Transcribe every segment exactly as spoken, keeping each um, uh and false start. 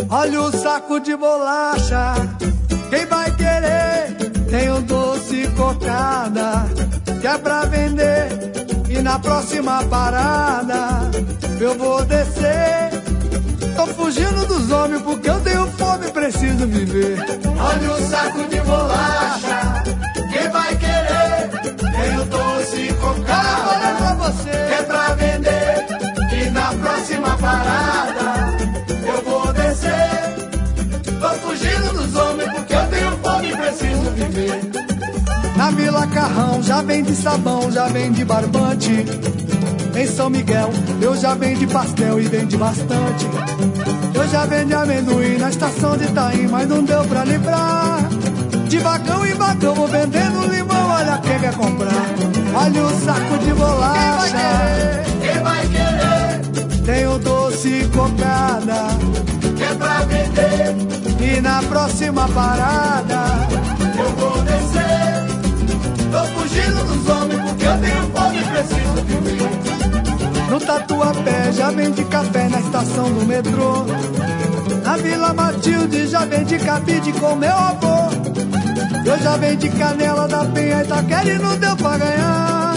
Olha o saco de bolacha, quem vai querer? Tem um doce cocada, que é pra vender. E na próxima parada eu vou descer. Tô fugindo dos homens porque eu tenho fome e preciso viver. Olha o saco de bolacha, quem vai querer? Tem um doce cocada, olha pra você, que é pra vender. E na próxima parada eu vou descer. Tô fugindo dos homens porque eu tenho fome e preciso viver. Na Vila Carrão já vende sabão, já vende barbante. Em São Miguel eu já vendi pastel e vendi bastante. Eu já vendi amendoim na estação de Itaim, mas não deu pra livrar. De vagão em vagão vou vendendo limão, olha quem quer comprar. Olha o saco de bolacha, quem vai querer? Tem o doce cocada, que é pra vender. E na próxima parada eu vou descer. Tô fugindo dos homens porque eu tenho fome e preciso viver. No Tatuapé já vende café na estação do metrô. Na Vila Matilde já vende cabide com meu avô. Eu já vendi canela da Penha, Itaquera e não deu pra ganhar.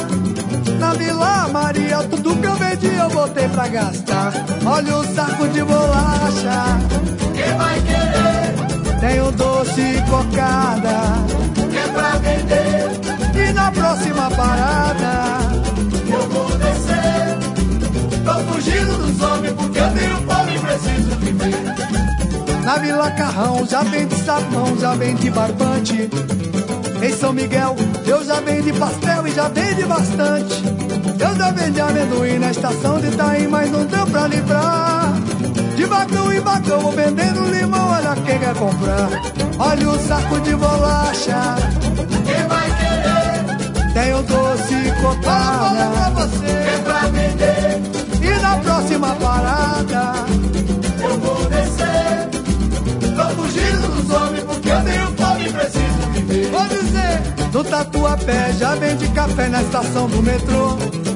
Na Vila Maria tudo que eu vendi eu botei pra gastar. Olha o saco de bolacha, quem vai querer? Tem o doce cocada, que é pra vender. E na próxima parada eu vou descer. Tô fugindo dos homens porque eu tenho fome e preciso viver. Na Vila Carrão já vende sabão, já vende barbante. Em São Miguel eu já vendi pastel e já vendi bastante. Eu já vendi amendoim na estação de Itaim, mas não deu pra livrar. De vagão em vagão vou vendendo limão, olha quem quer comprar. Olha o saco de bolacha, quem vai querer? Tem o doce cocada, pra você, que é pra vender. E na próxima parada eu vou descer. Tô fugindo dos homens porque eu tenho fome e preciso viver. Vou dizer, no Tatuapé já vende café na estação do metrô.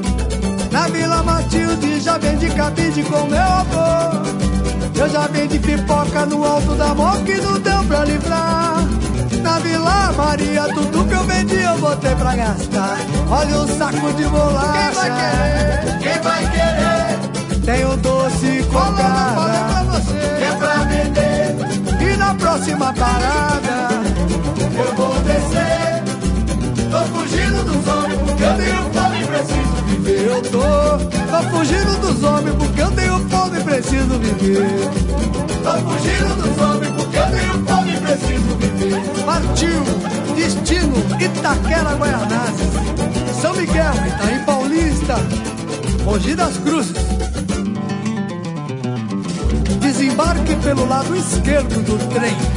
Na Vila Matilde já vende cabide com meu avô. Eu já vendi pipoca no alto da moca que não deu pra livrar. Na Vila Maria tudo que eu vendi eu botei pra gastar. Olha o saco de bolacha, quem vai querer? Quem vai querer? Tem o doce cocada, que é pra vender. E na próxima parada eu vou descer. Tô fugindo dos homens porque eu tenho fome e preciso viver. Eu tô, tô fugindo dos homens porque eu tenho fome e preciso viver. Tô fugindo dos homens porque eu tenho fome e preciso viver. Partiu, destino, Itaquera, Guaianazes, São Miguel, Itaim Paulista, Mogi das Cruzes. Desembarque pelo lado esquerdo do trem.